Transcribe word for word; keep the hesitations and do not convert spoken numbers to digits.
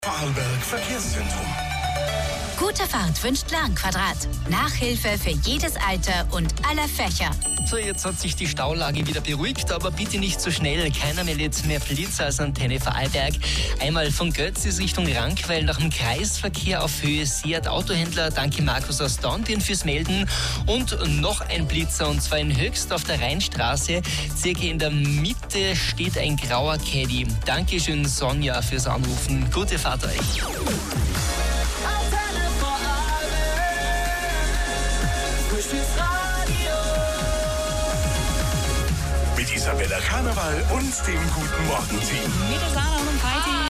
Vorarlberg Verkehrszentrum. Gute Fahrt wünscht Lernquadrat. Nachhilfe für jedes Alter und aller Fächer. So, jetzt hat sich die Staulage wieder beruhigt, aber bitte nicht so schnell. Keiner meldet mehr Blitzer als Antenne Vorarlberg. Einmal von Götz ist Richtung Rankweil nach dem Kreisverkehr auf Höhe Seat Autohändler. Danke Markus aus Dornbirn fürs Melden. Und noch ein Blitzer, und zwar in Höchst auf der Rheinstraße. Circa in der Mitte steht ein grauer Caddy. Dankeschön Sonja fürs Anrufen. Gute Fahrt euch. Mit Isabella Karneval und dem guten Morgen-Team. Mit der Sarah und Heidi.